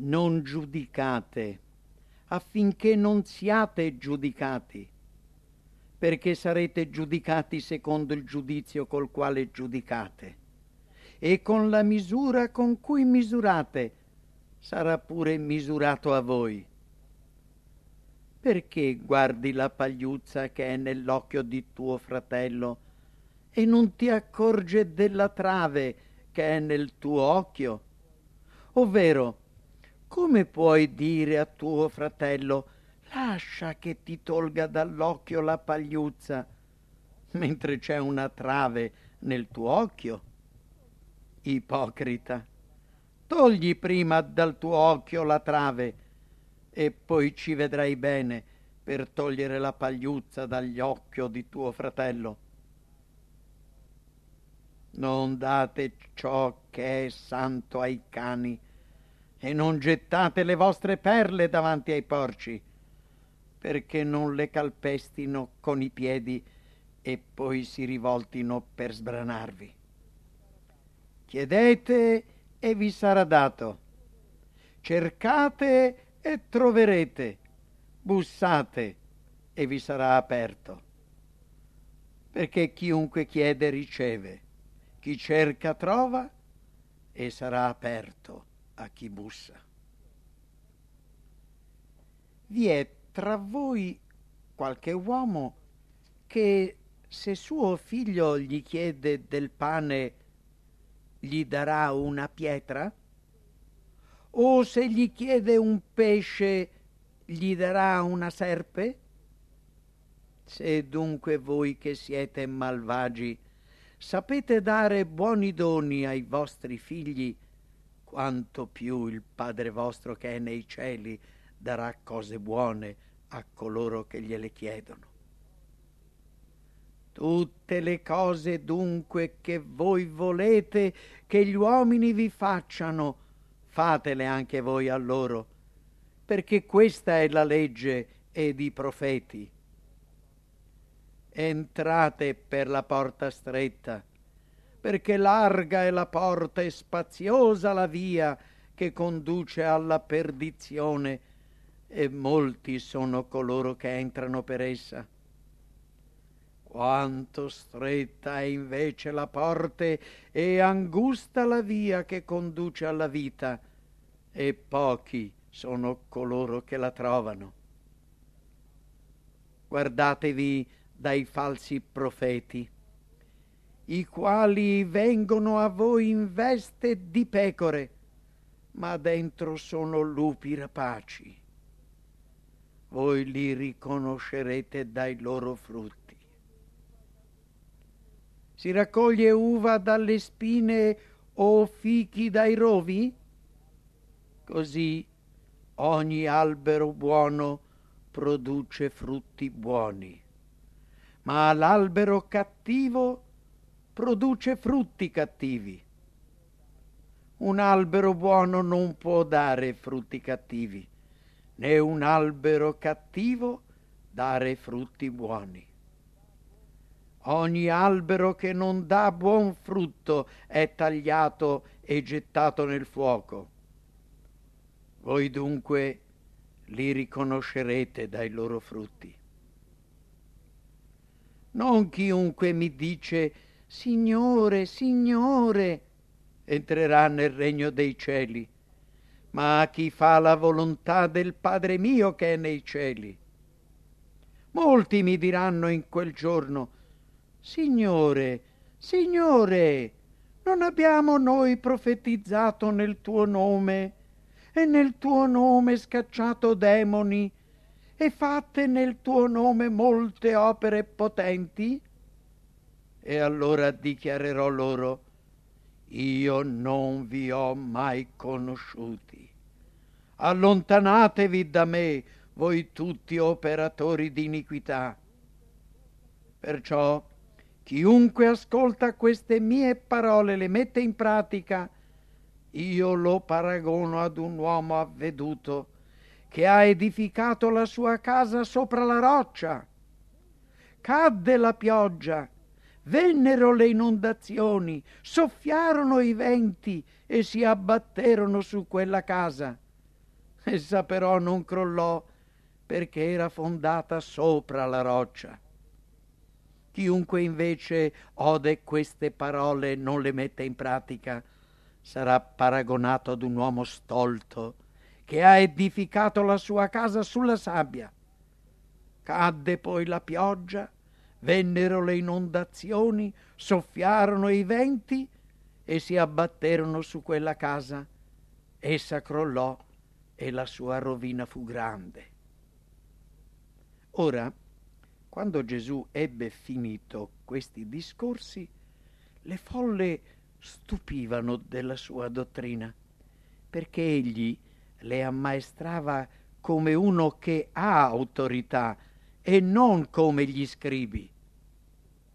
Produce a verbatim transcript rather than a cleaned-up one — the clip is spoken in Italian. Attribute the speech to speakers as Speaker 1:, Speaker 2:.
Speaker 1: Non giudicate, affinché non siate giudicati, perché sarete giudicati secondo il giudizio col quale giudicate, e con la misura con cui misurate sarà pure misurato a voi. Perché guardi la pagliuzza che è nell'occhio di tuo fratello e non ti accorge della trave che è nel tuo occhio? Ovvero, come puoi dire a tuo fratello: lascia che ti tolga dall'occhio la pagliuzza, mentre c'è una trave nel tuo occhio? Ipocrita, togli prima dal tuo occhio la trave e poi ci vedrai bene per togliere la pagliuzza dagli occhi di tuo fratello. Non date ciò che è santo ai cani e non gettate le vostre perle davanti ai porci, perché non le calpestino con i piedi e poi si rivoltino per sbranarvi. Chiedete e vi sarà dato, cercate e troverete, bussate e vi sarà aperto. Perché chiunque chiede riceve, chi cerca trova e sarà aperto a chi bussa. Vi è tra voi qualche uomo che, se suo figlio gli chiede del pane, gli darà una pietra? O se gli chiede un pesce, gli darà una serpe? Se dunque voi che siete malvagi sapete dare buoni doni ai vostri figli, quanto più il Padre vostro che è nei cieli darà cose buone a coloro che gliele chiedono. Tutte le cose dunque che voi volete che gli uomini vi facciano, fatele anche voi a loro, perché questa è la legge ed i profeti. Entrate per la porta stretta, perché larga è la porta e spaziosa la via che conduce alla perdizione, e molti sono coloro che entrano per essa. Quanto stretta è invece la porta e angusta la via che conduce alla vita, e pochi sono coloro che la trovano. Guardatevi dai falsi profeti, i quali vengono a voi in veste di pecore, ma dentro sono lupi rapaci. Voi li riconoscerete dai loro frutti. Si raccoglie uva dalle spine o fichi dai rovi? Così ogni albero buono produce frutti buoni, ma l'albero cattivo produce frutti cattivi. Un albero buono non può dare frutti cattivi, né un albero cattivo dare frutti buoni. Ogni albero che non dà buon frutto è tagliato e gettato nel fuoco. Voi dunque li riconoscerete dai loro frutti. Non chiunque mi dice Signore, Signore, entrerà nel regno dei cieli, ma chi fa la volontà del Padre mio che è nei cieli. Molti mi diranno in quel giorno: Signore, Signore, non abbiamo noi profetizzato nel tuo nome e nel tuo nome scacciato demoni e fatte nel tuo nome molte opere potenti? E allora dichiarerò loro: io non vi ho mai conosciuti. Allontanatevi da me, voi tutti operatori di iniquità. Perciò chiunque ascolta queste mie parole e le mette in pratica, io lo paragono ad un uomo avveduto che ha edificato la sua casa sopra la roccia. Cadde la pioggia, vennero le inondazioni, soffiarono i venti e si abbatterono su quella casa, Essa però non crollò perché era fondata sopra la roccia. Chiunque invece ode queste parole e non le mette in pratica sarà paragonato ad un uomo stolto che ha edificato la sua casa sulla sabbia. Cadde poi la pioggia, vennero le inondazioni, soffiarono i venti e si abbatterono su quella casa. Essa crollò e la sua rovina fu grande. Ora, quando Gesù ebbe finito questi discorsi, le folle stupivano della sua dottrina, perché egli le ammaestrava come uno che ha autorità e non come gli scribi.